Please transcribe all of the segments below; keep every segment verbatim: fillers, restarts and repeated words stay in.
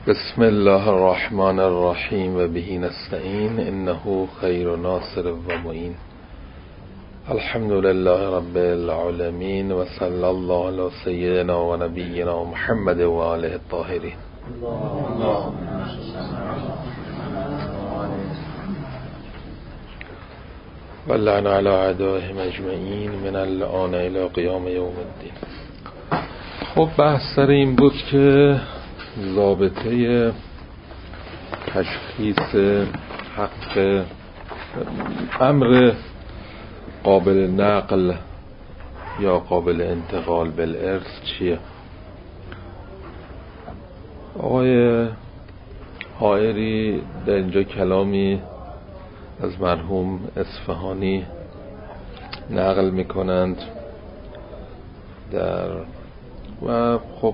بسم الله الرحمن الرحیم و به نستعین انه خیر ناصر و معین. الحمد لله رب العالمین و صلی الله علی سیدنا و نبینا محمد و آله الطاهرین. و لعن علی اعدائهم اجمعین من الآن الی قیام یوم الدین. خب بحث سر این بود که ضابطه تشخیص حق امر قابل نقل یا قابل انتقال بالارث چیه؟ آقای حائری در اینجا کلامی از مرحوم اصفهانی نقل میکنند در و خب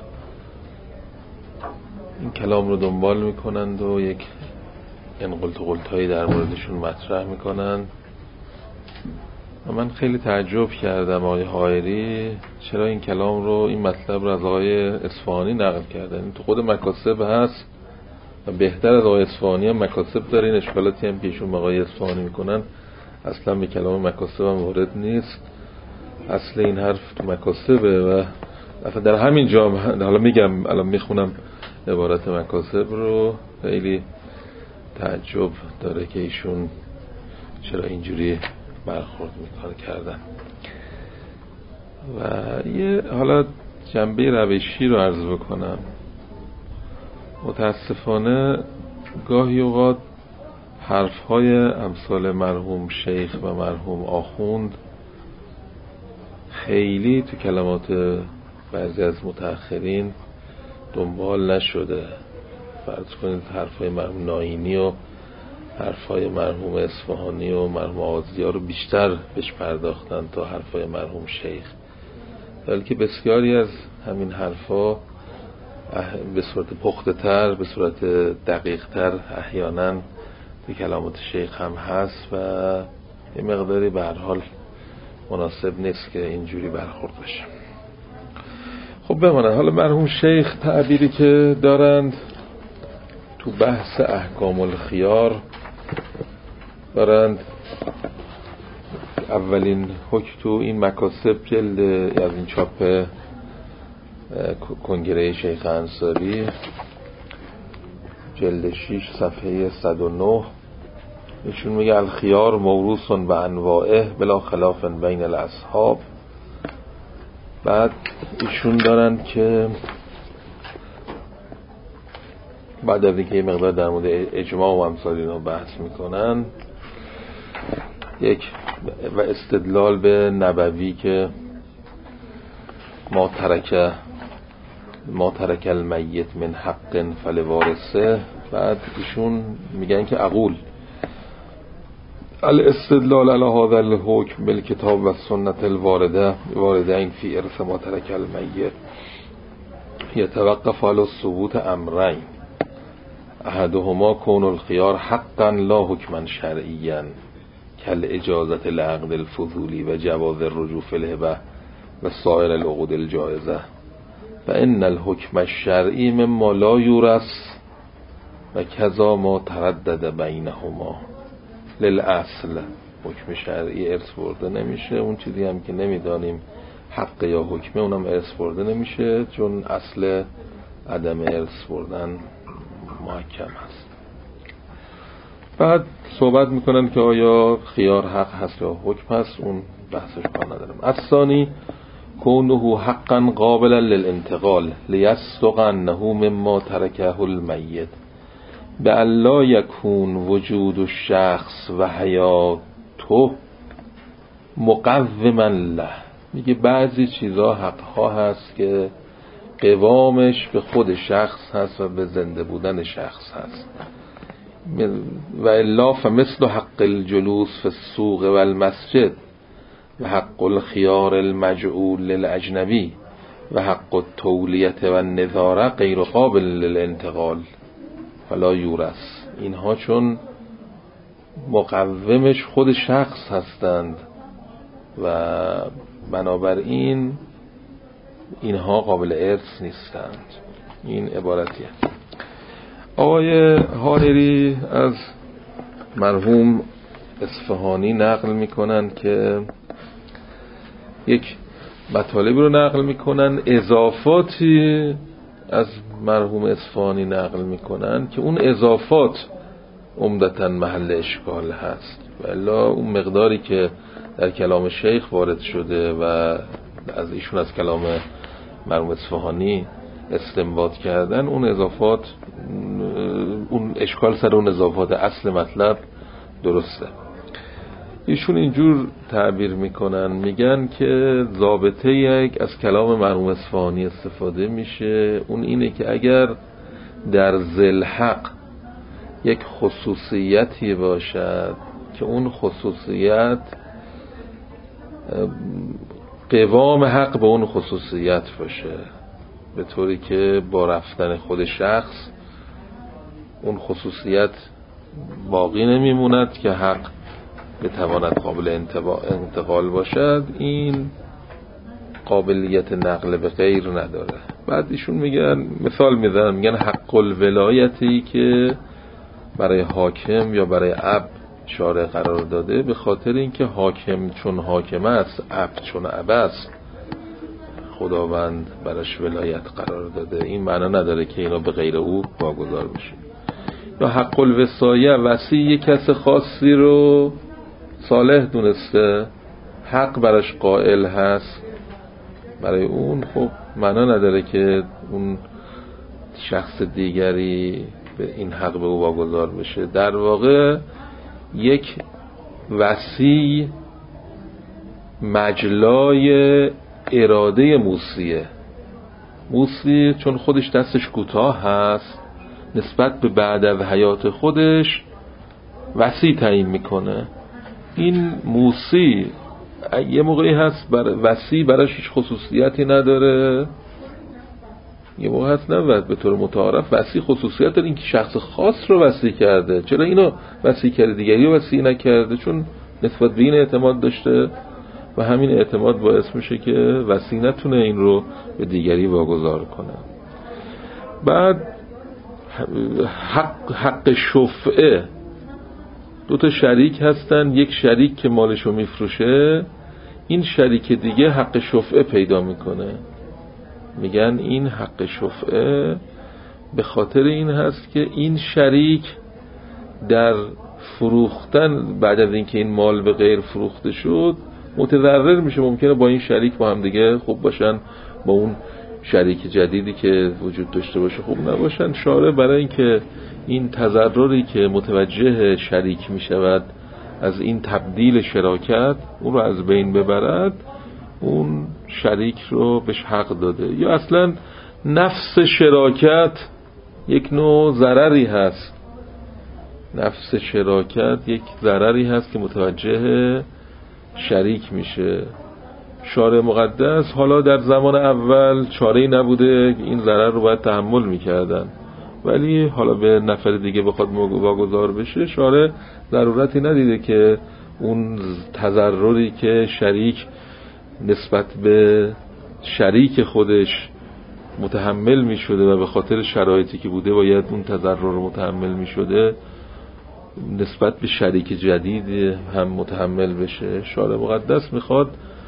این کلام رو دنبال میکنند و یک انقلت و قلتایی در موردشون مطرح میکنند و من خیلی تعجب کردم آقای حائری چرا این کلام رو این مطلب رو از آقای اصفهانی نقل کردن. تو خود مکاسب هست و بهتر از آقای اصفهانی هم مکاسب داره. این اشکالاتی هم که ایشون آقای اصفهانی میکنن اصلا به کلام مکاسب هم وارد نیست. اصل این حرف تو مکاسبه و در همین جا حالا میگم الان میخونم عبارت مکاسب رو. خیلی تعجب داره که ایشون چرا اینجوری برخورد میکنه کردن و یه حالا جنبه روشی رو عرض بکنم. متاسفانه گاهی اوقات حرفهای امثال مرحوم شیخ و مرحوم آخوند خیلی تو کلمات بعضی از متأخرین دنبال نشده. فرض کنید حرفای مرحوم ناینی و حرفای مرحوم اصفهانی و مرحوم آزیا رو بیشتر بهش پرداختن تا حرفای مرحوم شیخ، بلکه بسیاری از همین حرفا به صورت پخته تر، به صورت دقیق تر احیانا به کلمات شیخ هم هست و یه مقداری به هر حال مناسب نیست که اینجوری برخورد بشه. خب بماند. حالا مرحوم شیخ تعبیری که دارند تو بحث احکام الخیار دارند، اولین حکم تو این مکاسب جلد از این چاپ کنگره شیخ انصاری جلد شش صفحه صد و نه ایشون میگه الخیار موروث و انواعه بلا خلاف بین الاصحاب. بعد ایشون دارن که بعد از اینکه یه مقدار در مورد اجماع و امثال اینا بحث میکنن یک و استدلال به نبوی که ما ترک ما ترک المیت من حق فلوارثه. بعد ایشون میگن که اقول الاستدلال علی هذا الحکم بالکتاب و سنت الوارده واردین فی ارث ما ترک المیت یتوقف علی ثبوت امرین احدهما کون الخیار حقا لا حکما شرعیا کل اجازت لعقد الفضولی و جواز الرجوع فی الهبه و سایر العقود الجائزه و ان الحکم الشرعی مما لا یورث و کذا ما تردد بینهما. للاصل حکم شرعی ارث برده نمیشه، اون چیزی هم که نمیدانیم حق یا حکمه اونم ارث برده نمیشه چون اصل عدم ارث بردن محکم هست. بعد صحبت میکنن که آیا خیار حق هست یا حکم هست، اون بحثش کار ندارم. الثانی کونه حقا قابلا للانتقال لیصدق انه مما ترکه المیت به الا یکون وجود الشخص و حیاته مقوما له. میگه بعضی چیزا حقها هست که قوامش به خود شخص هست و به زنده بودن شخص هست. و الا فمثل حق الجلوس فی السوق و المسجد و حق الخيار المجعول للاجنبی و حق التولیت و النظاره غیر قابل للانتقال فلا یورث. اینها چون مقومش خود شخص هستند و بنابراین اینها قابل ارث نیستند. این عبارتیه. آقای حائری از مرحوم اصفهانی نقل میکنن که یک مطالب رو نقل میکنن، اضافاتی از مرحوم اصفهانی نقل میکنن که اون اضافات عمدتاً محل اشکال هست، والا اون مقداری که در کلام شیخ وارد شده و از ایشون از کلام مرحوم اصفهانی استنباط کردن، اون اضافات، اون اشکال سر اون اضافات اصل مطلب درسته. ایشون اینجور تعبیر میکنن، میگن که ضابطه یک از کلام مرحوم اصفهانی استفاده میشه، اون اینه که اگر در ذل حق یک خصوصیتی باشد که اون خصوصیت قوام حق به اون خصوصیت باشه، به طوری که با رفتن خود شخص اون خصوصیت باقی نمیموند که حق بتواند قابل انتقال باشد، این قابلیت نقل به غیر نداره. بعد ایشون میگن، مثال میزنن، میگن حق الولایتی که برای حاکم یا برای اب شارع قرار داده، به خاطر اینکه حاکم چون حاکم است، اب چون اب است، خداوند براش ولایت قرار داده. این معنا نداره که اینا به غیر او واگذار بشه. یا حق الوصایه، وصی یک کس خاصی رو صالح دونسته، حق براش قائل هست، برای اون خب معنا نداره که اون شخص دیگری به این حق به او واگذار بشه. در واقع یک وصی مجلای اراده موصیه، موصی چون خودش دستش کوتاه هست نسبت به بعد از حیات خودش وصی تعیین میکنه. این موصی یه موقعی هست بر وصی براش هیچ خصوصیتی نداره، یه موقع هست نبود به طور متعارف وصی خصوصیت داره، این که شخص خاص رو وصی کرده، چرا اینو وصی کرده دیگری رو وصی نکرده؟ چون نسبت به این اعتماد داشته و همین اعتماد باعث میشه که وصی نتونه این رو به دیگری واگذار کنه. بعد حق, حق شفعه، دو تا شریک هستن، یک شریک که مالشو میفروشه، این شریک دیگه حق شفعه پیدا میکنه. میگن این حق شفعه به خاطر این هست که این شریک در فروختن بعد از اینکه این مال به غیر فروخته شد متضرر میشه، ممکنه با این شریک با هم دیگه خوب باشن، با اون شریک جدیدی که وجود داشته باشه خوب نباشن. شارع برای اینکه این تضرری که متوجه شریک میشود از این تبدیل شراکت اون رو از بین ببرد، اون شریک رو بهش حق داده. یا اصلا نفس شراکت یک نوع ضرری هست، نفس شراکت یک ضرری هست که متوجه شریک میشه. شارع مقدس حالا در زمان اول چاره‌ای نبوده، این ضرر رو باید تحمل میکردن، ولی حالا به نفر دیگه بخواد واگذار بشه، شارع ضرورتی ندیده که اون تضرری که شریک نسبت به شریک خودش متحمل می شده و به خاطر شرایطی که بوده باید اون تضرر رو متحمل می شده، نسبت به شریک جدید هم متحمل بشه. شارع مقدس میخواد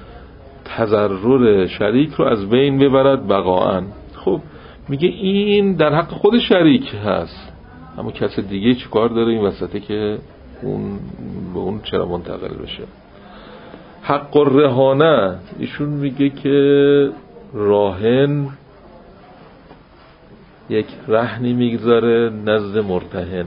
تضرر شریک رو از بین ببرد بقاءً. خب میگه این در حق خود شریک هست، اما کس دیگه چی کار داره این وسطه که اون به اون چرا منتقل بشه؟ حق الرهانه، ایشون میگه که راهن یک رهنی میگذاره نزد مرتهن،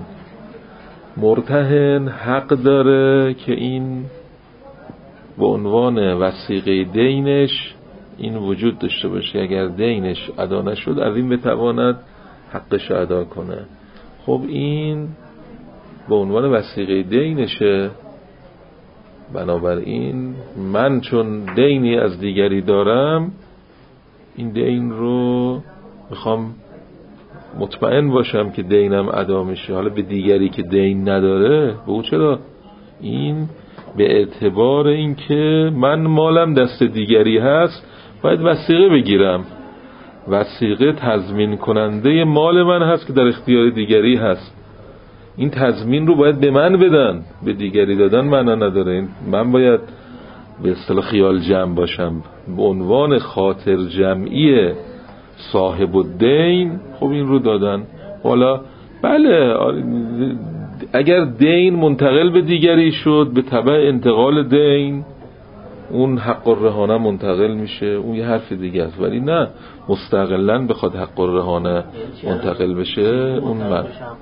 مرتهن حق داره که این به عنوان وثیقه دینش این وجود داشته باشه، اگر دینش ادا نشد از این بتواند حقش ادا کنه. خب این به عنوان وثیقه دینشه، بنابراین من چون دینی از دیگری دارم این دین رو میخوام مطمئن باشم که دینم ادا میشه. حالا به دیگری که دین نداره به او چرا؟ این به اعتبار این که من مالم دست دیگری هست باید وثیقه بگیرم. وثیقه تضمین کننده مال من هست که در اختیار دیگری هست. این تضمین رو باید به من بدن، به دیگری دادن معنا نداره. من باید به اصطلاح خیال جمع باشم به عنوان خاطر جمعی صاحب الدین. خب این رو دادن. حالا بله اگر دین منتقل به دیگری شد به تبع انتقال دین اون حق الرهانه منتقل میشه، اون یه حرف دیگه است. ولی نه مستقلاً بخواد حق الرهانه منتقل بشه اون من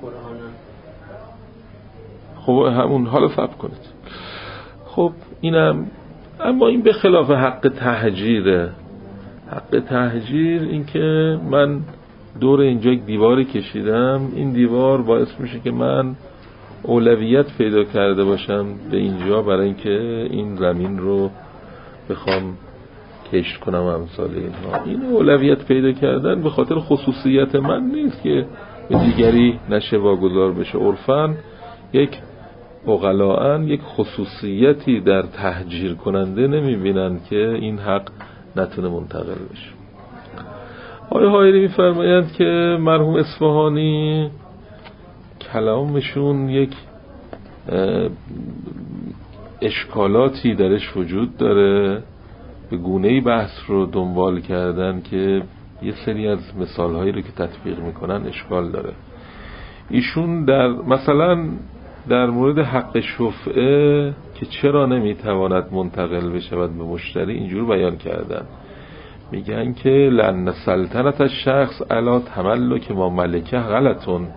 خب همون حالا صبر کنید. خب اینم اما این به خلاف حق تهجیره. حق تهجیر این که من دور اینجا یک دیواری کشیدم، این دیوار باعث میشه که من اولویت پیدا کرده باشم به اینجا برای اینکه این زمین رو بخوام کشت کنم امثال اینها. این اولویت پیدا کردن به خاطر خصوصیت من نیست که به دیگری نشه واگذار بشه. عرفاً یک عقلاء یک خصوصیتی در تهجیر کننده نمیبینن که این حق نتونه منتقل بشه. آقای حائری میفرمایند که مرحوم اصفهانی کلامشون یک اشکالاتی درش وجود داره، به گونه‌ای بحث رو دنبال کردن که یه سری از مثالهایی رو که تطبیق میکنن اشکال داره. ایشون در مثلا در مورد حق شفعه که چرا نمیتواند منتقل بشود به مشتری اینجور بیان کردن، میگن که لأن سلطنت الشخص علی تملک ما ملکه غلطون.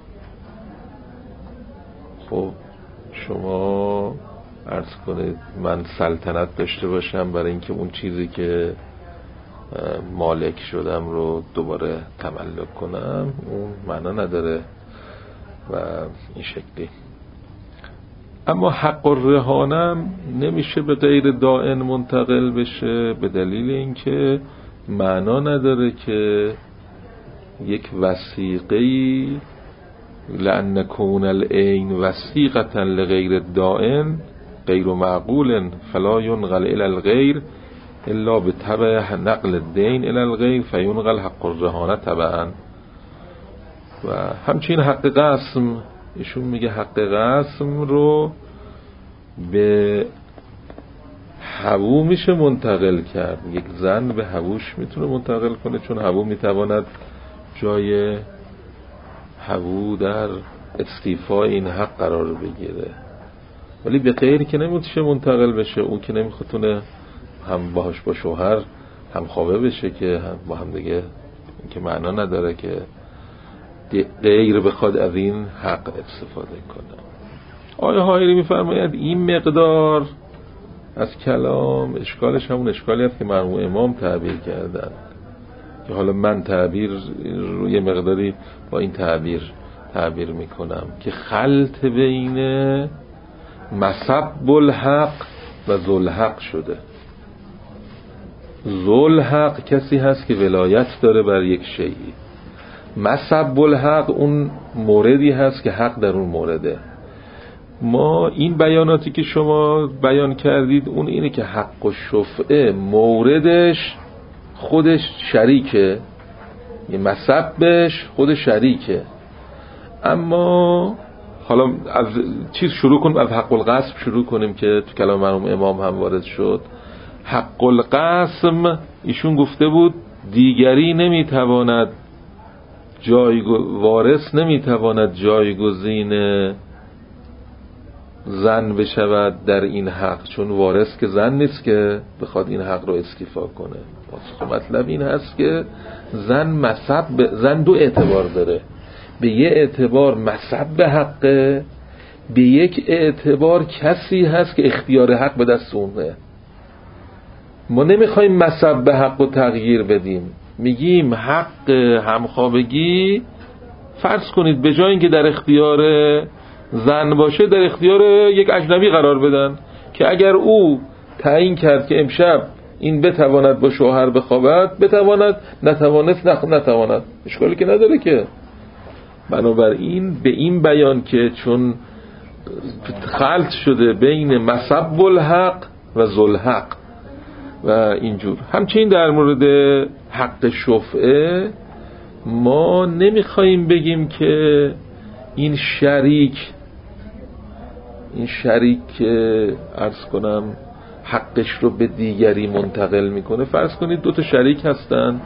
خب شما عرض کنید من سلطنت داشته باشم برای اینکه اون چیزی که مالک شدم رو دوباره تملک کنم، اون معنا نداره و این شکلی. اما حق الرهانم نمیشه به غیر دائن منتقل بشه به دلیل اینکه معنا نداره که یک وثیقه‌ای لأن کون العین وثیقة لغیر دائن غیر معقول فلا ینقل الی الغیر الا بتبع نقل الدین الی الغیر فینقل حق الرهانه تبعا. و همچنین حق قسم، ایشون میگه حق قسم رو به حبو میشه منتقل کرد. یک زن به حبوش میتونه منتقل کنه چون حبو میتواند جای حبو در استیفای این حق قرار بگیره، ولی به غیری که نمیشه منتقل بشه. اون که نمیخوتونه هم باهاش با شوهر هم خوابه بشه که هم با هم دیگه، این که معنا نداره که غیر بخواد از این حق استفاده کنه. آقای حائری میفرماید این مقدار از کلام اشکالش همون اشکالی هست که مرحوم امام تعبیر کردن، که حالا من تعبیر رو یه مقداری با این تعبیر تعبیر میکنم که خلط بین مصب الحق و ذوالحق شده. ذوالحق کسی هست که ولایت داره بر یک شیئی، مصب الحق اون موردی هست که حق در اون مورده. ما این بیاناتی که شما بیان کردید اون اینه که حق و شفعه موردش خودش شریکه، یه مصبش خود شریکه. اما حالا از چیز شروع کنیم، از حق القسم شروع کنیم که تو کلام مرحوم امام هم وارد شد. حق القسم ایشون گفته بود دیگری نمیتواند جایگو وارث نمیتواند جایگزین زن بشود در این حق، چون وارث که زن نیست که بخواد این حق رو استیفا کنه. مطلب این هست که زن مصب زن دو اعتبار داره، به یه اعتبار مصب حقه، به یک اعتبار کسی هست که اختیار حق به دست اونه. ما نمیخوایم مصب حق رو تغییر بدیم، میگیم حق همخوابگی فرض کنید به جای اینکه در اختیار زن باشه در اختیار یک اجنبی قرار بدن که اگر او تعیین کرد که امشب این بتواند با شوهر بخوابد بتواند، نتوانست نخ... نتواند، اشکالی که نداره که. بنابراین به این بیان که چون خلط شده بین مصب الحق و ذوالحق، و اینجور. همچنین در مورد حق شفعه ما نمیخواییم بگیم که این شریک این شریک که عرض کنم حقش رو به دیگری منتقل میکنه. فرض کنید دو تا شریک هستن،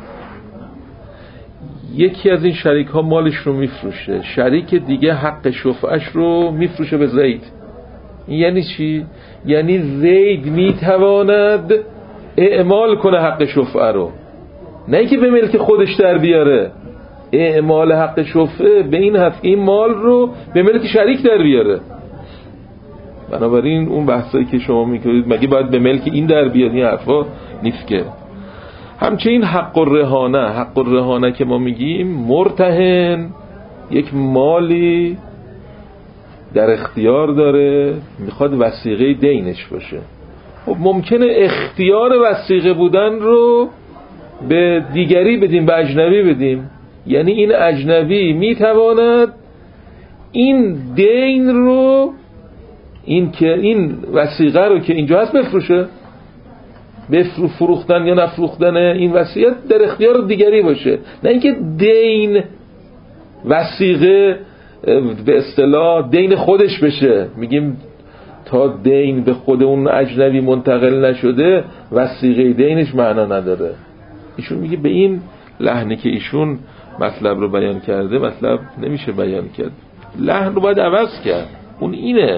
یکی از این شریک ها مالش رو میفروشه، شریک دیگه حق شفعش رو میفروشه به زید. این یعنی چی؟ یعنی زید میتواند اعمال کنه حق شفعه رو، نه اینکه به ملک خودش در بیاره. اعمال حق شفعه به این هست این مال رو به ملک شریک در بیاره. بنابراین اون بحثایی که شما میکنید مگه باید به ملک این در بیاد، این حرفا نیست که. همچنین حق الرهانه، حق الرهانه که ما میگیم مرتهن یک مالی در اختیار داره، میخواد وثیقه دینش باشه. خب ممکنه اختیار وثیقه بودن رو به دیگری بدیم، به اجنبی بدیم. یعنی این اجنبی میتواند این دین رو، این که این وثیقه رو که اینجا هست بفروشه، بفرو فروختن یا نفروختن این وصیت در اختیار دیگری باشه، نه اینکه دین وثیقه به اصطلاح دین خودش بشه. میگیم تا دین به خود اون اجنبی منتقل نشده وثیقه دینش معنا نداره. ایشون میگه به این لحنی که ایشون مطلب رو بیان کرده مطلب نمیشه بیان کرد، لحن رو باید عوض کرد. اون اینه،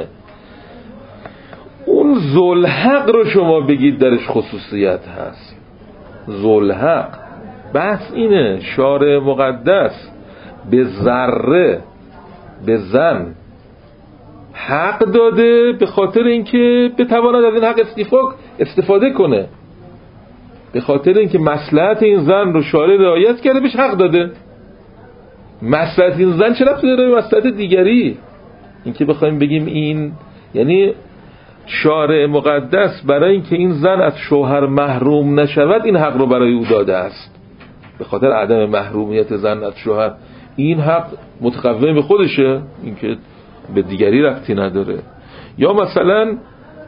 اون ذوالحق رو شما بگید درش خصوصیت هست. ذوالحق بحث اینه، شارع مقدس به ذره به زن حق داده به خاطر اینکه بتواند از این حق استفاده کنه، به خاطر اینکه مصلحت این زن رو شارع رعایت کرده بهش حق داده. مصلحت این زن چه ربطی داره به مصلحت دیگری؟ اینکه بخوایم بگیم این یعنی شارع مقدس برای اینکه این زن از شوهر محروم نشود این حق رو برای او داده است، به خاطر عدم محرومیت زن از شوهر. این حق متقوم به خودشه، اینکه به دیگری ربطی نداره. یا مثلا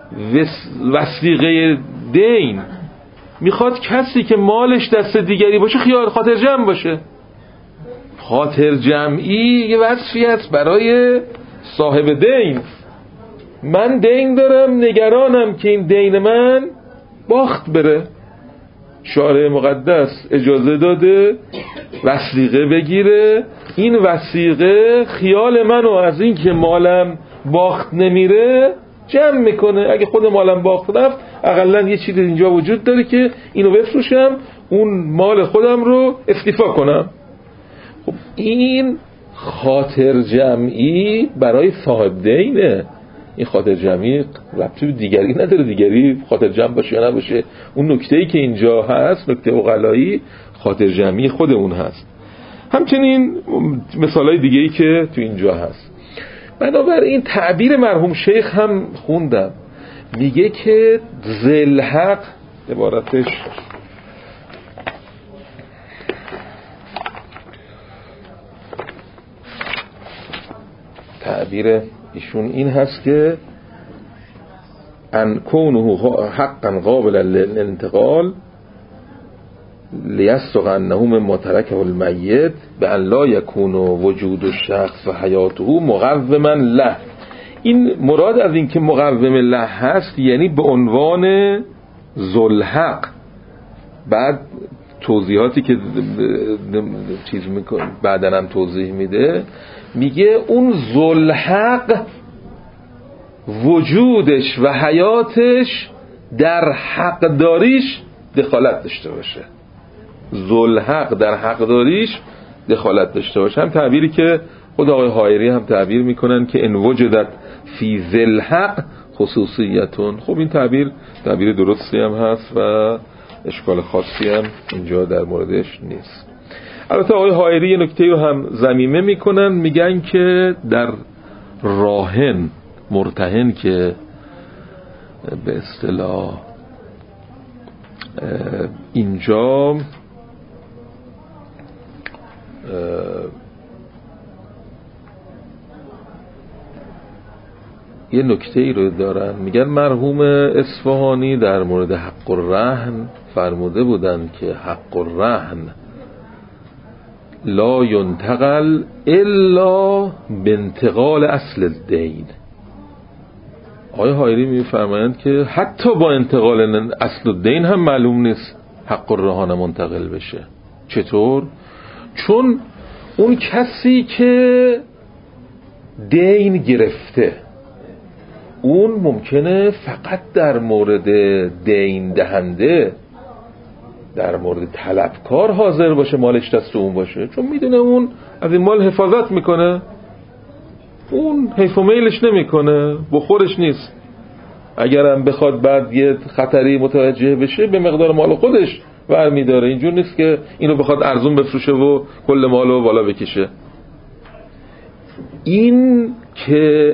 وثیقه دین میخواد کسی که مالش دست دیگری باشه خیال خاطر جمع باشه. خاطر جمعی یه وصفی است برای صاحب دین. من دین دارم، نگرانم که این دین من باخت بره. شارع مقدس اجازه داده وثیقه بگیره، این وثیقه خیال منو از این که مالم باخت نمیره جمع میکنه. اگه خود مالم باخت رفت اقلا یه چیز اینجا وجود داره که اینو بفروشم، اون مال خودم رو استیفا کنم. خب این خاطر جمعی برای صاحب دینه. این خاطر جمعی ربطی به دیگری نداره، دیگری خاطر جمع باشه یا نباشه. اون نکته‌ای که اینجا هست، نکته عقلایی، خاطر جمعی خود اون هست. همچنین مثالای دیگه‌ای که تو اینجا هست. بنابراین تعبیر مرحوم شیخ هم خوندم، میگه که ذوالحق عبارتش تعبیر ایشون این هست که ان کونه حقا قابل للانتقال لیستق انه مما ترکه المیت به ان لا یکون وجود الشخص و حیاته مقوما له. این مراد از این که مقوم له هست یعنی به عنوان ذوالحق. بعد توضیحاتی که چیز میکنه بعدن هم توضیح میده، میگه اون ذوالحق وجودش و حیاتش در حق داریش دخالت داشته باشه. ذوالحق در حق داریش دخالت داشته باشه. هم تعبیری که خود آقای حائری هم تعبیر میکنن که ان وجدت فی ذوالحق خصوصیتون. خب این تعبیر تعبیر درستی هم هست و اشکال خاصی هم اینجا در موردش نیست. البته آقای حائری نکته رو هم ضمیمه میکنن، میگن که در راهن مرتهن که به اصطلاح اینجا یه نکته ای رو دارن، میگن مرحوم اصفهانی در مورد حق الرهن فرموده بودن که حق الرهن لا ينتقل الا بانتقال اصل الدین. آقای حایری میفرمایند که حتی با انتقال اصل الدین هم معلوم نیست حق الرهان منتقل بشه. چطور؟ چون اون کسی که دین گرفته اون ممکنه فقط در مورد دین دهنده، در مورد طلبکار حاضر باشه مالش دست اون باشه، چون میدونه اون از این مال حفاظت میکنه، اون حیف و میلش نمیکنه، بخورش نیست. اگرم بخواد بعد یه خطری متوجه بشه به مقدار مال خودش برمیداره، اینجور نیست که اینو بخواد ارزون بفروشه و کل مالو بالا بکشه. این که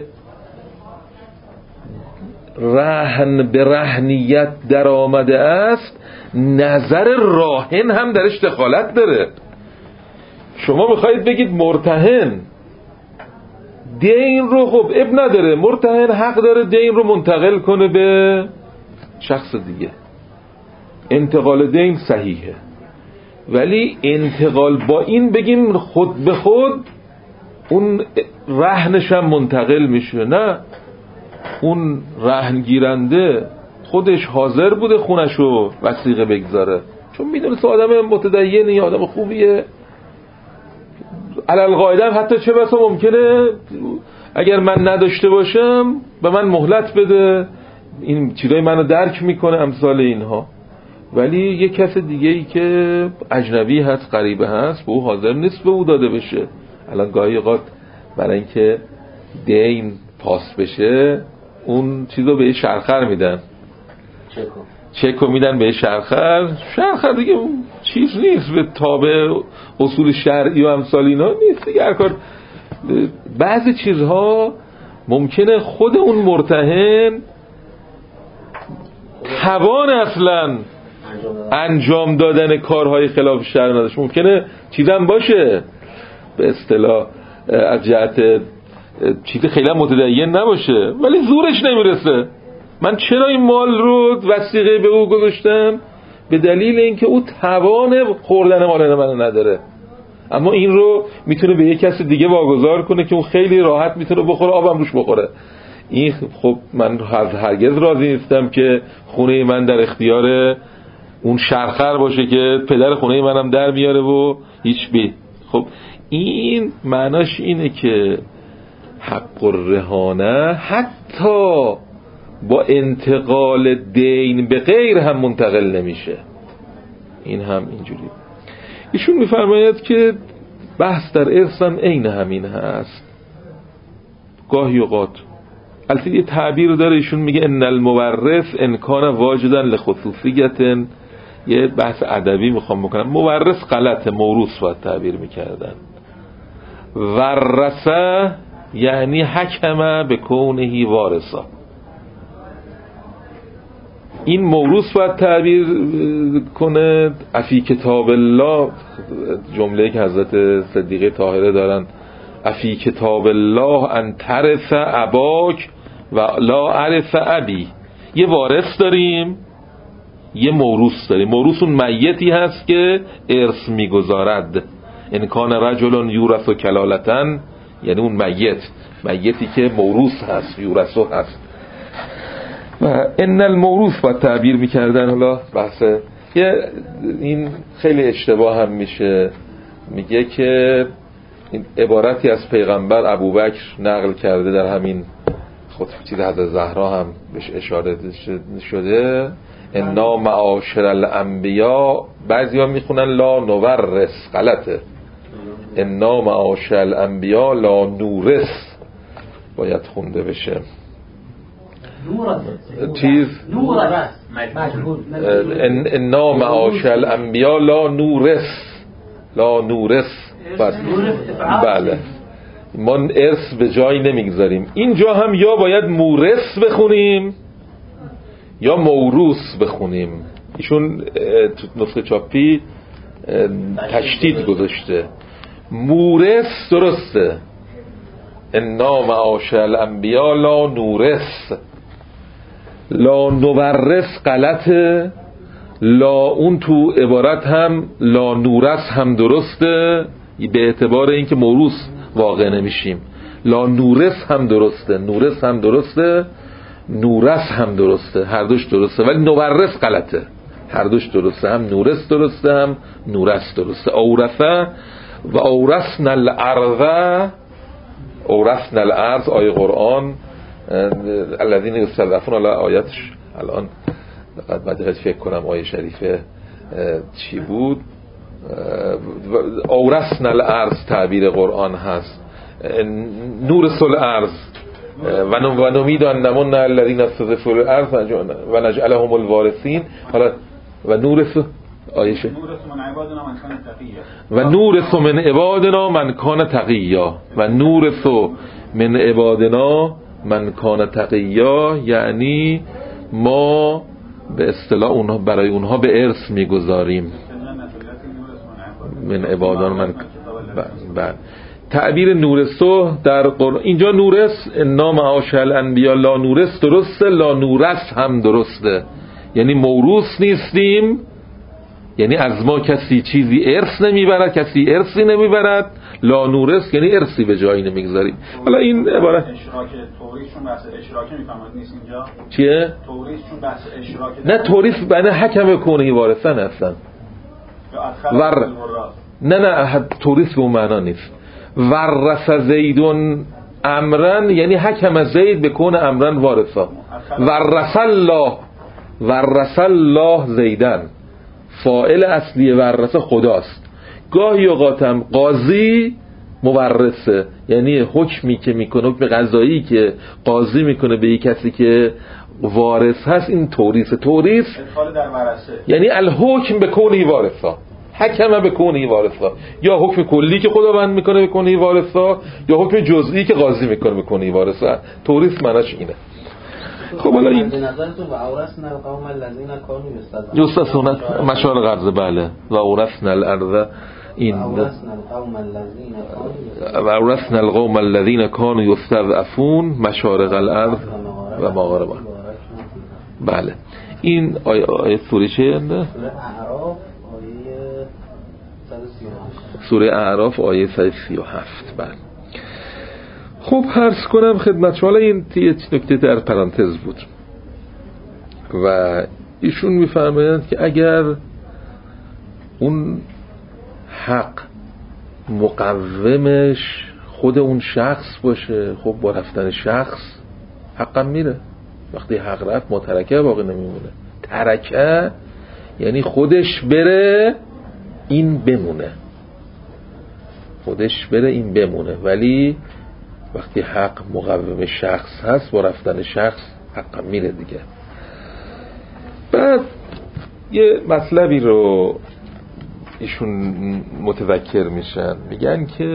رهن به رهنیت در آمده است، نظر راهن هم درش دخالت داره. شما میخواید بگید مرتهن دین رو، خب اب نداره، مرتهن حق داره دین رو منتقل کنه به شخص دیگه، انتقال دین صحیحه، ولی انتقال با این بگیم خود به خود اون رهنش هم منتقل میشه، نه، اون رهن گیرنده خودش حاضر بوده خونشو وثیقه بگذاره، چون میدونه آدم متدینی، آدم خوبیه، علل قاعده حتی چه بسا ممکنه اگر من نداشته باشم به من مهلت بده، این چیزای منو درک میکنه، امثال اینها. ولی یه کس دیگه ای که اجنبی هست، غریبه هست، به او حاضر نیست به او داده بشه. الان گاهی اوقات برای اینکه دین پاس بشه اون چیزو به شرخر میدن، چکو چکو میدن به شرخر، شرخر دیگه چیز نیست به تابع اصول شرعی و امثال اینا نیست دیگه. هر کار بعضی چیزها ممکنه خود اون مرتهن توان اصلا انجام دادن کارهای خلاف شرع نداشت، ممکنه چیزم باشه به اصطلاح از جهت چیز خیلی متدین نباشه ولی زورش نمیرسه. من چرا این مال رو وثیقه به او گذاشتم؟ به دلیل اینکه او توان خوردن مال من نداره، اما این رو میتونه به یک کسی دیگه واگذار کنه که اون خیلی راحت میتونه بخوره، آبم روش بخوره. این خب من هرگز راضی نیستم که خونه من در اختیار اون شرخر باشه که پدر خونه منم در میاره و هیچ بی. خب این معناش اینه که حق الرهانه حتی با انتقال دین به غیر هم منتقل نمیشه. این هم اینجوری. ایشون میفرماید که بحث در ارث هم عین همین هست. گاهی اوقات البته یه تعبیر داره، ایشون میگه ان المورث ان کان واجدا لخصوصیت. یه بحث ادبی میخوام بکنم، مورث غلطه، موروث باید تعبیر میکردن. ورثه یعنی حکمه به کونه وارثا، این موروث باید تعبیر کنه. افی کتاب الله، جمله که حضرت صدیقه طاهره دارن، افی کتاب الله ان ترث اباک و لا عرف ابی. یه وارث داریم، یه موروث داریم. موروث اون میتی هست که ارث میگذارد. ان کان رجل یورث کلالتن، یعنی اون میت، میتی که موروث هست، یورثو هست. و ان الموروث با تعبیر میکردن. حالا بحث یه این خیلی اشتباه هم میشه، میگه که این عبارتی از پیغمبر ابوبکر نقل کرده در همین خود چیز حضرت زهرا هم بهش اشاره شده، انا معاشر الانبیا، بعضیا میخونن لا نورث، غلطه، انا معاشر الانبیا لا نورث باید خونده بشه. چیز انا معاشر الانبیا لا نورث، لا نورث. بله، ما ارث به جایی نمیگذاریم. اینجا هم یا باید مورث بخونیم یا موروث بخونیم. ایشون تو نسخه چاپی تشدید گذاشته. مورث درسته، انا معاشر الانبیا لا نورث، لا نورث غلطه، لا اون تو عبارت هم لا نورث هم درسته به اعتبار اینکه موروث واقع نمیشیم. لا نورث هم درسته، نورث هم درسته، نورث هم درسته، هر دوش درسته، ولی نورث غلطه. هر دوش درسته، هم نورث درسته هم نورث درسته. اورثه و اورثنا الارض، اورثنا الارض آیه قرآن الذین یستضعفون، الان آیاتش الان بعد فکر کنم آیه شریفه چی بود. اورثنا الارض تعبیر قرآن هست، نورث الارض و نمید ان نمن الذین استضعفوا الارض و نجعلهم الوارثین. حالا و نورث آیشه و نورث من عبادنا من کان تقیا، و نورث من عبادنا من کان تقیا، یعنی ما به اصطلاح اونها برای اونها به ارث میگذاریم. من عبادان من بعد تعبیر نورثو در قرآن اینجا نورث انا معاشر الانبیا لا نورث درسته، لا نورث هم درسته، یعنی موروث نیستیم، یعنی از ما کسی چیزی ارث نمیبرد، کسی ارثی نمیبرد. لا نورث یعنی ارثی به جایی نمیگذاریم. حالا این عبارت اشراک توریثشون بحث اشراک میفهمید نیست اینجا چیه؟ توریثشون بحث اشراک نه توریث بنه حکم کنه وارثن هستن ور نه نه توریث به اون معنا نیست. ورث زیدون امرن یعنی حکم زید بکنه امرن وارثا. ورث الله، ورث الله زیدن، فاعل اصلی ورثه خداست. گاهی اوقاتم قاضی مورثه، یعنی حکمی که میکنه، حکم قضایی که قاضی میکنه به یک کسی که وارث هست، این توریث. توریث ادخال در ورثه یعنی الحکم به کونه وارثا، حکم به کونه وارثا، یا حکم کلی که خداوند میکنه به کونه وارثا، یا حکم جزئی که قاضی میکنه به کونه وارثا. توریث معناش اینه. خب حالا این به نظرتون و اورثنا القوم الذین کانوا یستضعفون مشار غرض، بله، و اورثنا الارض، این و اورثنا القوم الذین کانوا یستضعفون مشارق الارض و مغاربها. بله این آیه آیه سوره چه؟ سوره اعراف آیه صد و سی و هفت. سوره اعراف آیه صد و سی و هفت. بله خب عرض کنم خدمت شما، این یه نکته در پرانتز بود و ایشون میفرمایند که اگر اون حق مقومش خود اون شخص باشه، خب با رفتن شخص حقم میره. وقتی حق رفت ما ترکه باقی نمیمونه. ترکه یعنی خودش بره این بمونه، خودش بره این بمونه. ولی وقتی حق مقوم شخص هست با رفتن شخص حقم میره دیگه. بعد یه مطلبی رو ایشون متذکر میشن، میگن که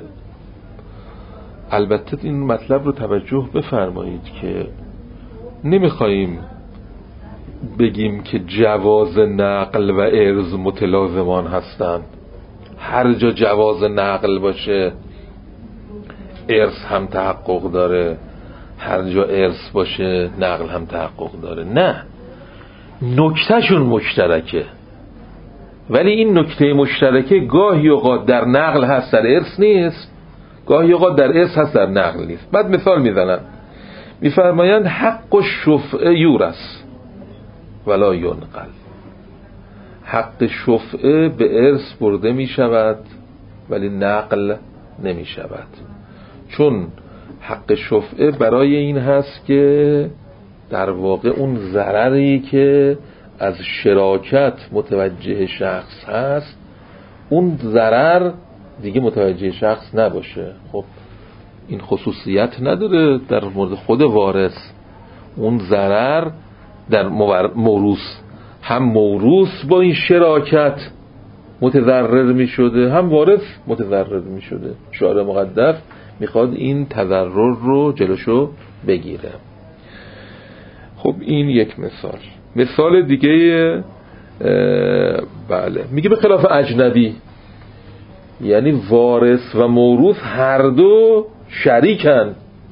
البته این مطلب رو توجه بفرمایید که نمیخواییم بگیم که جواز نقل و ارث متلازمان هستن. هر جا جواز نقل باشه ارث هم تحقق داره، هر جا ارث باشه نقل هم تحقق داره. نه، نکتهشون مشترکه، ولی این نکته مشترکه گاهی اوقات در نقل هست در ارث نیست، گاهی اوقات در ارث هست در نقل نیست. بعد مثال میزنن، میفرمایند حق و شفعه یورث ولا ینقل. حق شفعه به ارث برده میشود ولی نقل نمی شود، چون حق شفعه برای این هست که در واقع اون ضرری که از شراکت متوجه شخص هست اون ضرر دیگه متوجه شخص نباشه. خب این خصوصیت نداره در مورد خود وارث. اون ضرر در موروث هم موروث با این شراکت متضرر می شده، هم وارث متضرر می شده. شارع مقدس میخواد این تضرر رو جلوشو بگیره. خب این یک مثال. مثال دیگه بله میگه به خلاف اجنبی، یعنی وارث و موروث هر دو شریکن.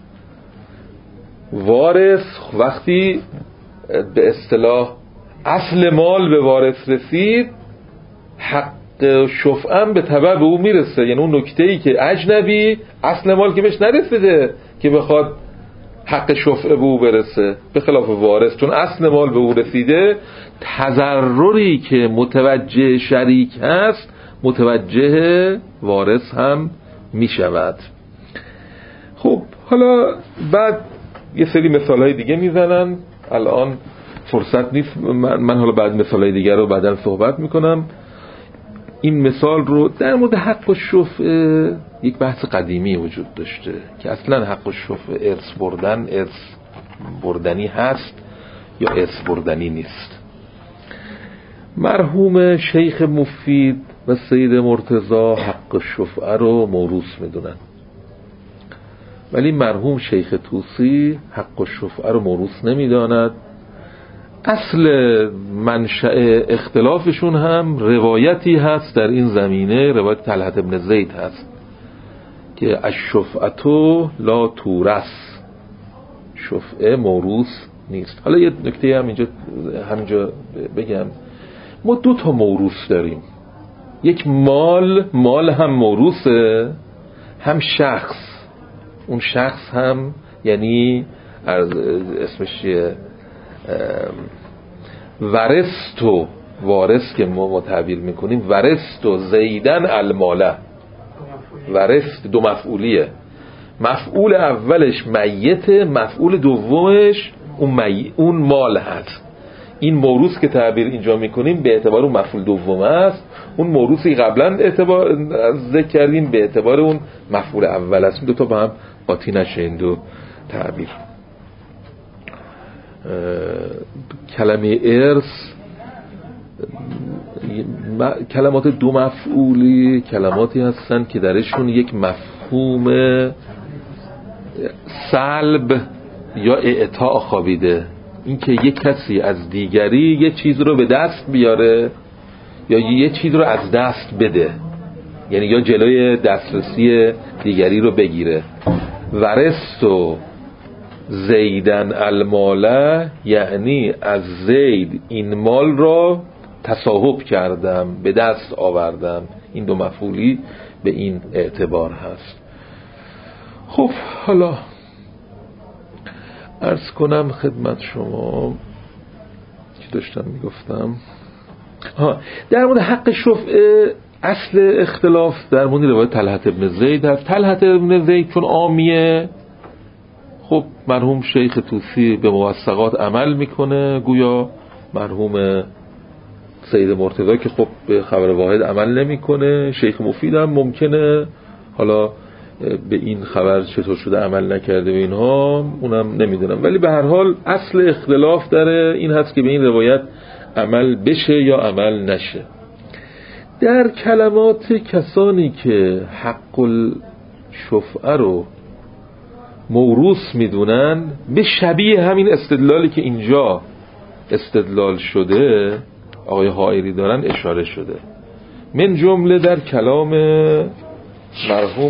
وارث وقتی به اصطلاح اصل مال به وارث رسید، حق شفعه به تبع به او میرسه. یعنی اون نکته‌ای که اجنبی اصل مال که بهش نرسیده که بخواد حق شفعه به او برسه، به خلاف وارث چون اصل مال به او رسیده، تضرری که متوجه شریک هست متوجه وارث هم میشود. خب حالا بعد یه سری مثالهای دیگه میزنن، الان فرصت نیست، من, من حالا بعد مثالهای دیگه رو بعداً صحبت میکنم. این مثال رو در مورد حق الشفعه یک بحث قدیمی وجود داشته که اصلا حق الشفعه ارث بردن ارث بردنی هست یا ارث بردنی نیست. مرحوم شیخ مفید و سید مرتضی حق الشفعه رو موروث میدونن، ولی مرحوم شیخ طوسی حق الشفعه رو موروث نمیداند. اصل منشأ اختلافشون هم روایتی هست در این زمینه، روایت طلحة بن زید هست که الشفعة لا تورث، شفعه موروث نیست. حالا یه نکته هم اینجا همینجا بگم، ما دو تا موروث داریم، یک مال، مال هم موروثه، هم شخص. اون شخص هم یعنی اسمش چیه، ورثتو، وارث که ما تعبیر میکنیم، ورثتو زیدن الماله، ورث دو مفعولیه، مفعول اولش میته، مفعول دومش اون, می... اون مال هست. این موروث که تعبیر اینجا میکنیم به اعتبار اون مفعول دوم است، اون موروثی قبلا اعتبار ذکر کردیم به اعتبار اون مفعول اول است. دو تا با هم قاطی نشه این دو تعبیر. کلمه ارث، کلمات دو مفعولی کلماتی هستن که درشون یک مفهوم سلب یا اعطاء خوابیده، این که یک کسی از دیگری یه چیز رو به دست بیاره یا یه چیز رو از دست بده، یعنی یا جلوی دسترسی دیگری رو بگیره. ورثتو زیدن الماله یعنی از زید این مال را تصاحب کردم، به دست آوردم. این دو مفعولی به این اعتبار هست. خب حالا عرض کنم خدمت شما چی داشتم میگفتم. ها در مورد حق شفعه اصل اختلاف در مورد روایت طلحة بن زید هست. طلحة بن زید چون عامیه، خب مرحوم شیخ طوسی به موثقات عمل میکنه، گویا مرحوم سید مرتضی که خب به خبر واحد عمل نمیکنه. شیخ مفید هم ممکنه حالا به این خبر چطور شده عمل نکرده و اینها، اونم نمیدونم، ولی به هر حال اصل اختلاف داره این هست که به این روایت عمل بشه یا عمل نشه. در کلمات کسانی که حق الشفعه رو موروث میدونن به شبیه همین استدلالی که اینجا استدلال شده آقای حائری دارن اشاره شده. من جمله در کلام مرحوم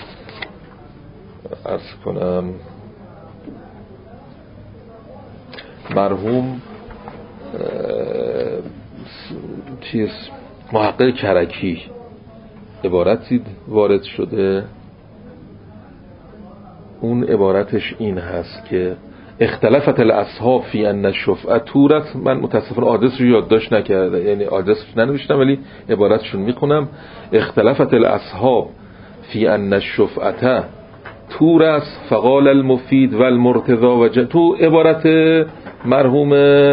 عرض کنم مرحوم چیز محقق کرکی عبارتی وارد شده، اون عبارتش این هست که اختلافت الاصحاب فی ان الشفعه تورث. من متاسفانه آدرس رو یادداشت نکردم، یعنی آدرسش ننوشتم ولی عبارتشون میخونم. اختلافت الاصحاب فی ان الشفعه تورث فقال المفید والمرتضی و ج... تو عبارت مرحوم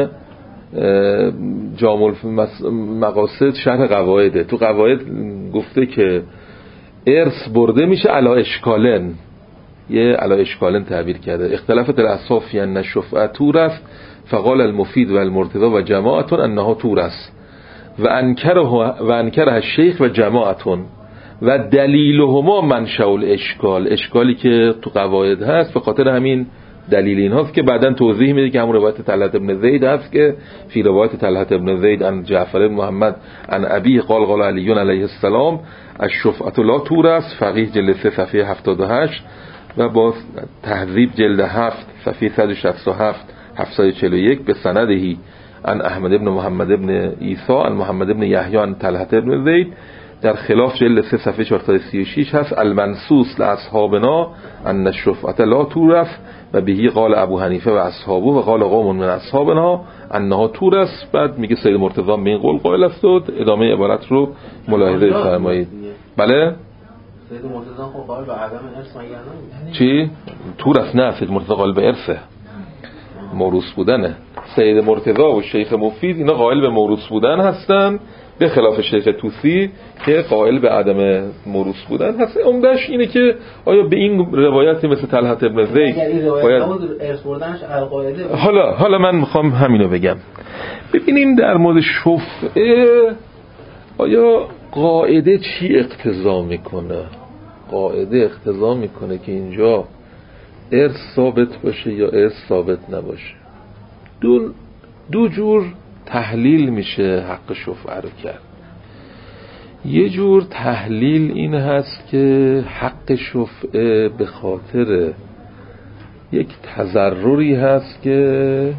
جامع مقاصد شرح قواعده، تو قواعد گفته که ارث برده میشه علا اشکالن، یه علا اشکالن تعبیر کرده. اختلافت الاصحاب فی ان الشفعه تورث فقال المفید والمرتضی و جماعتون انها تورث و انکره و انکره الشیخ و جماعتون و دلیلهما منشأ الاشکال. اشکالی که تو قواعد هست به خاطر همین دلیل این هاست که بعداً توضیح میده که همون روایت طلحة بن زید هست که فی روایت طلحة بن زید عن جعفر بن محمد عن ابیه قال قال علی علیه السلام الشفعة لا تورث، فقیه جلد سه صفحه هفتاد و هشت. و با تهذیب جلد هفت صفحه صد و شصت و هفت هفتصد و چهل و یک به سندهی عن احمد ابن محمد ابن عیسی عن محمد ابن یحیی عن طلحه ابن زید در خلاف جلد سه صفحه چهارصد و سی و شش هست المنصوص لاصحابنا ان الشفعة لا تورث و بهی قال ابو حنیفه و اصحابه و قال قوم من اصحابنا انها تورث. بعد میگه سید مرتضی به این قول قائل است و ادامه عبارت رو ملاحظه فرمایید. بله سید مرتضی خب قائل به عدم ارث مگر چی؟ تورث نه، سید مرتضی قائل به ارثه، موروث بودنه. سید مرتضی و شیخ مفید اینا قائل به موروث بودن هستن، به خلاف شیخ طوسی که قائل به عدم موروث بودن هست. عمدش اینه که آیا به این روایتی مثل طلحه ابن زید باید ارث بردنش القاعده. حالا حالا من میخوام همینو بگم. ببینیم در مورد شفعه آیا قاعده چی اقتضا میکنه؟ قاعده اقتضا میکنه که اینجا ارث ثابت باشه یا ارث ثابت نباشه. دو دو جور تحلیل میشه حق شفعه رو کرد. یه جور تحلیل این هست که حق شفعه به خاطر یک تضرری هست که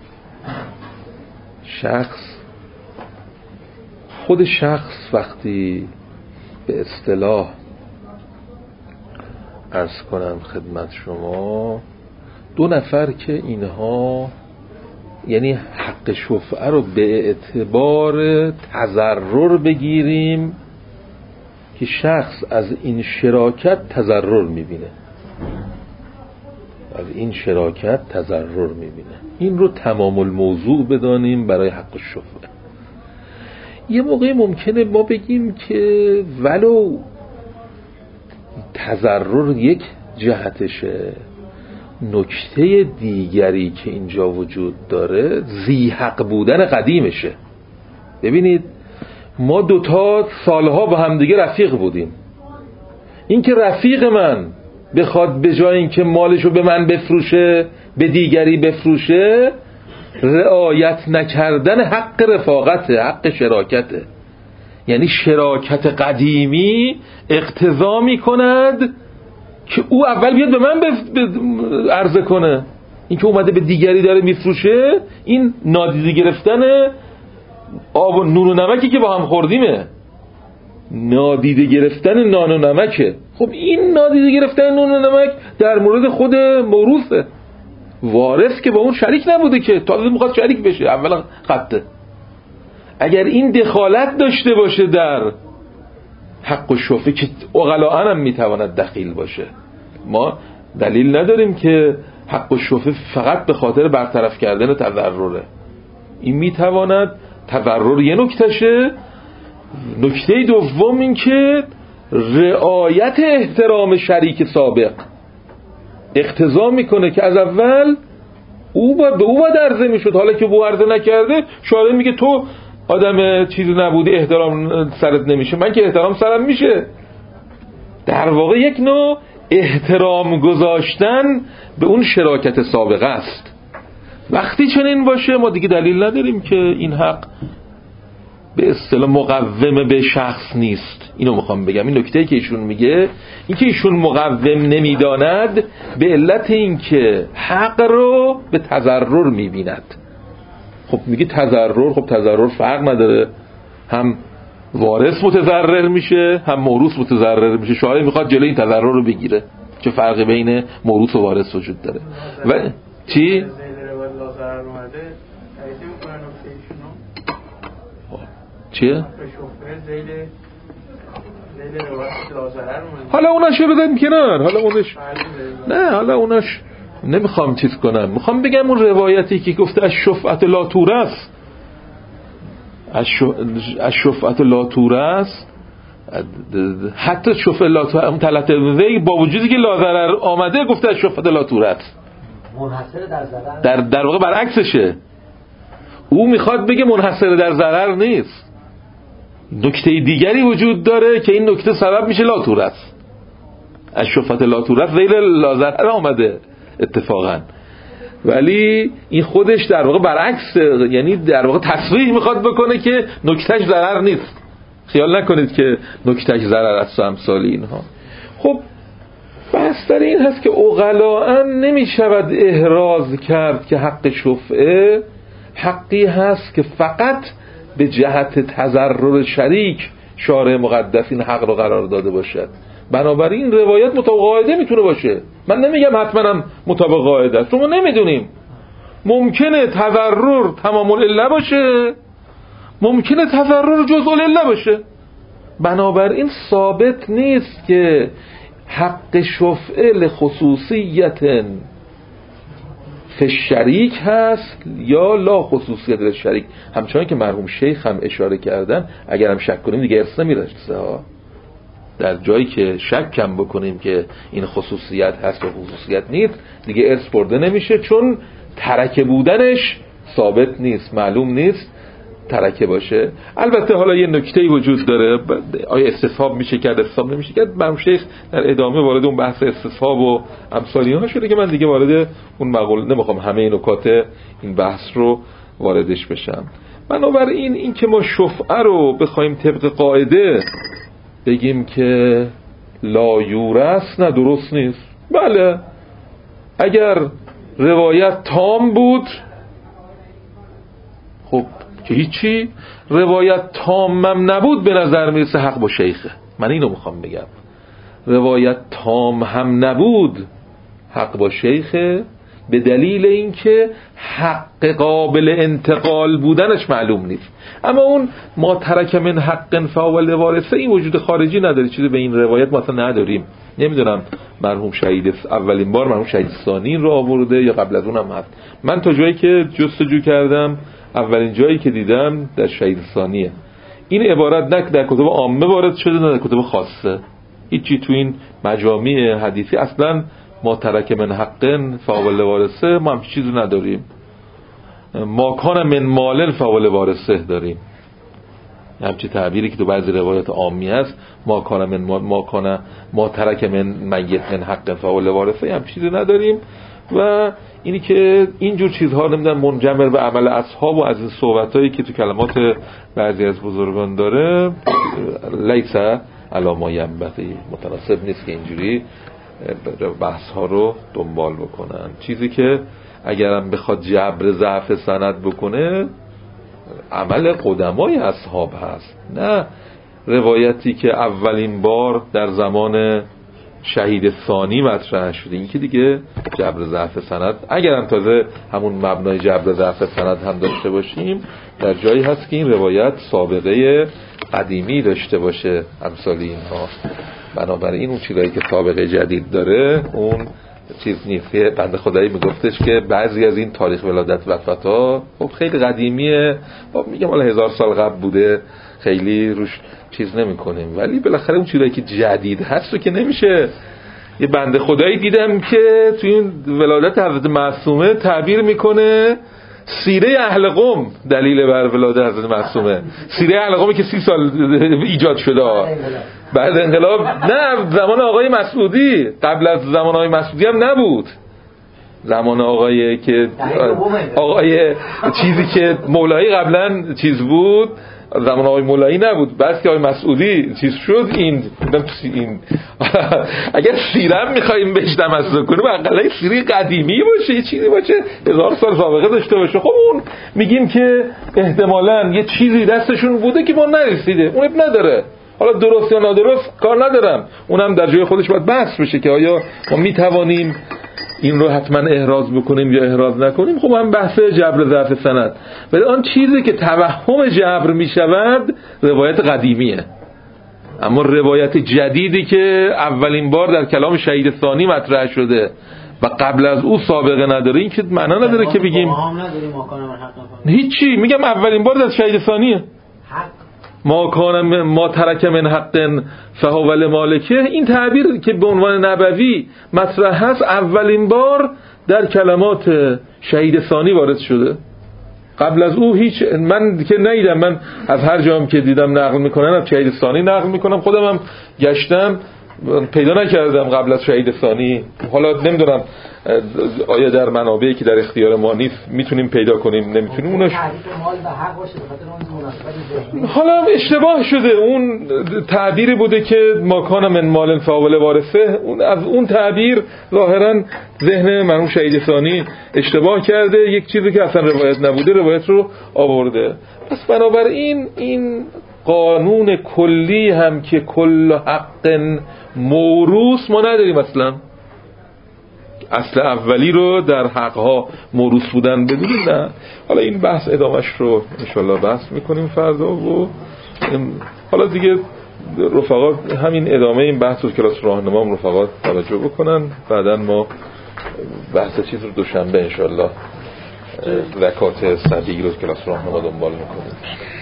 شخص خود شخص وقتی به اصطلاح عرض کنم خدمت شما دو نفر که اینها یعنی حق شفعه رو به اعتبار تضرر بگیریم که شخص از این شراکت تضرر میبینه، از این شراکت تضرر میبینه، این رو تمام الموضوع بدانیم برای حق شفعه. یه موقع ممکنه ما بگیم که ولو تضرر یک جهتشه، نکته دیگری که اینجا وجود داره ذی حق بودن قدیمشه. ببینید ما دوتا سالها با همدیگه رفیق بودیم، این که رفیق من بخواد به جای این که مالشو به من بفروشه به دیگری بفروشه، رعایت نکردن حق رفاقته، حق شراکته. یعنی شراکت قدیمی اقتضا می کند که او اول بیاد به من عرضه کنه. این که اومده به دیگری داره میفروشه، این نادیده گرفتن آب و نون و نمکی که با هم خوردیمه، نادیده گرفتن نان و نمکه. خب این نادیده گرفتن نان و نمک در مورد خود موروثه، وارث که با اون شریک نبوده که تازه میخواد شریک بشه، اولا خطه. اگر این دخالت داشته باشه در حق و شفعه که عقلاً هم میتواند دخیل باشه، ما دلیل نداریم که حق و شفعه فقط به خاطر برطرف کردن تضرره. این میتواند تضرر یه نکتشه، نکته دوم این که رعایت احترام شریک سابق اقتضا میکنه که از اول او باید به او باید عرضه میشد، حالا که او عرضه نکرده شاید میگه تو آدم چیزی نبوده احترام سرت نمیشه، من که احترام سرم میشه. در واقع یک نوع احترام گذاشتن به اون شراکت سابقه است. وقتی چنین باشه ما دیگه دلیل نداریم که این حق به اصطلاح مقوم به شخص نیست. اینو میخوام بگم، این نکته که ایشون میگه این که ایشون مقوم نمیداند به علت این که حق رو به تضرر میبیند. خب میگه تضرر، خب تضرر فرق نداره، هم وارث متضرر میشه هم موروث متضرر میشه. شاید میخواد جلوی این تضرر رو بگیره. چه فرقی بین موروث و وارث وجود داره؟ و چی؟ چیه؟ حالا اوناشو بذاریم کنار، حالا اونش نه، حالا اوناش نمیخوام چیز کنم، میخوام بگم اون روایتی که گفته از شفعت لا تورث، از شفعت لا تورث، حتی شفعت لا تورث اون طلعت وی با وجودی که لا ضرر آمده گفته از شفعت لا تورث، منحصر در ضرر، در در واقع برعکسشه. او میخواد بگه منحصر در ضرر نیست، نکته دیگری وجود داره که این نکته سبب میشه لا تورث. از شفعت لا تورث ذیل لا ضرر آمده اتفاقا، ولی این خودش در واقع برعکس، یعنی در واقع تصریح میخواد بکنه که نکتهش ضرر نیست. خیال نکنید که نکتهش ضرر است و امثال اینها. خب بستر این هست که عقلاً نمی شود احراز کرد که حق شفعه حقی هست که فقط به جهت تضرر شریک شارع مقدس این حق رو قرار داده باشد. بنابراین روایت مطابق قاعده میتونه باشه. من نمیگم حتما هم مطابق قاعده است، ما نمیدونیم. ممکنه تضرر تمام العله باشه، ممکنه تضرر جزء العله باشه. بنابراین ثابت نیست که حق شفعه لخصوصیت فی الشریک هست یا لا خصوصیت للشریک. همچنان که مرحوم شیخ هم اشاره کردن، اگر هم شک کنیم دیگه ارث نمیرسه ها. در جایی که شک کم بکنیم که این خصوصیت هست و خصوصیت نیست دیگه ارث برده نمیشه، چون ترکه بودنش ثابت نیست، معلوم نیست ترکه باشه. البته حالا یه نکته‌ای وجود داره، آیا استصحاب میشه کرد استصحاب نمیشه کرد. مرحوم شیخ در ادامه وارد اون بحث استصحاب و امثال اینها شده که من دیگه وارد اون مقوله نمیخوام همه نکات این بحث رو واردش بشم. بنابراین این که ما شفعه رو بخوایم طبق قاعده بگیم که لا یورث، نه درست نیست. بله اگر روایت تام بود خب که هیچی، روایت تامم نبود به نظر میرسه حق با شیخه. من اینو میخوام بگم، روایت تام هم نبود حق با شیخه، به دلیل اینکه حق قابل انتقال بودنش معلوم نیست. اما اون ما ترک من حق فاول وارثه این وجود خارجی نداره، چیزی به این روایت ما اصلا نداریم. نمیدونم مرحوم شهید اولین بار مرحوم شهید ثانی رو آورده یا قبل از اونم هست. من تا جایی که جستجو کردم اولین جایی که دیدم در شهید ثانیه. این عبارت نه در کتب عامه وارد شده نه در کتب خاصه، هیچی تو این مجامع حدیثی اصلا ما ترک من حقن فاول وارثه ما هم چیزی نداریم. ما کان من مالن فاول وارثه داریم، همچی تعبیری که تو بعضی روایات عامی هست، ما کان من ما کان ما ترک من میت من حقن فاول وارثه هم چیزی نداریم. و اینی که اینجور چیزها نمیدن منجمر به عمل اصحاب و از این صحبتایی که تو کلمات بعضی از بزرگان داره لیس علی ما ینبغی، متناسب نیست که اینجوری بحث ها رو دنبال بکنن. چیزی که اگرم بخواد جبر ضعف سند بکنه عمل قدمای اصحاب هست، نه روایتی که اولین بار در زمان شهید ثانی مطرح شده. این که دیگه جبر ضعف سند اگرم تازه همون مبنای جبر ضعف سند هم داشته باشیم، در جایی هست که این روایت سابقه قدیمی داشته باشه امثال اینها. بنابراین اون چیزایی که سابقه جدید داره اون چیز نیست. بنده خدایی میگفتش که بعضی از این تاریخ ولادت و وفات خب خیلی قدیمیه، خب میگم حالا هزار سال قبل بوده، خیلی روش چیز نمی کنیم، ولی بالاخره اون چیزایی که جدید هست رو که نمیشه. یه بنده خدایی دیدم که تو این ولادت حضرت معصومه تعبیر میکنه سیره اهل قم دلیل بر ولادت حضرت معصومه. سیره اهل قمی که سی سال ایجاد شده بعد انقلاب، نه زمان آقای مسعودی، قبل از زمان آقای مسعودی هم نبود، زمان آقای که آقای چیزی که مولایی قبلا چیز بود زمان آقای مولایی نبود، بس که آقای مسعودی چیز شد. این این اگر سیرم میخواییم بهش تمسک کنیم اقلا سیره قدیمی باشه، یه چیزی باشه هزار سال سابقه داشته باشه. خب اون میگیم که احتمالاً یه چیزی دستشون بوده که ما نرسیده، اون اب نداره. حالا درست یا نادرست کار ندارم، اونم در جای خودش باید بحث بشه که آیا ما میتوانیم این رو حتما احراز بکنیم یا احراز نکنیم. خب هم بحث جبر ضعف سند، ولی آن چیزی که توهم جبر میشود روایت قدیمیه. اما روایت جدیدی که اولین بار در کلام شهید ثانی مطرح شده و قبل از او سابقه نداره، این که معنا نداره که بگیم هیچی. میگم اولین بار در شهید ثانیه ما کان ما ترک من حق فهو لمالکه، این تعبیر که به عنوان نبوی مطرح هست اولین بار در کلمات شهید ثانی وارد شده. قبل از او هیچ، من که ندیدم، من از هر جام که دیدم نقل میکنن از شهید ثانی نقل میکنم، خودم هم گشتم پیدا نکردم قبل از شهید ثانی. حالا نمیدونم آیا در منابعی که در اختیار ما نیست میتونیم پیدا کنیم، نمیتونیم اونش تعریف مال و حق باشه به خاطر اون مناسبت ذهنی. حالا اشتباه شده، اون تعبیری بوده که ما کان من مال فاول وارثه، اون از اون تعبیر ظاهرا ذهن مرحوم شهید ثانی اشتباه کرده، یک چیزی که اصلا روایت نبوده روایت رو آورده. پس بنابراین این قانون کلی هم که کل حق موروث ما نداریم، اصلا اصل اولی رو در حقها موروث بودن بدونیم نه. حالا این بحث ادامش رو انشالله بحث میکنیم فردا و حالا دیگه رفقا همین ادامه این بحث رو کلاس راهنما هم رفقا توجه بکنن، بعدا ما بحث چیز رو دوشنبه انشالله رکعات صدیق رو کلاس راهنما دنبال میکنیم.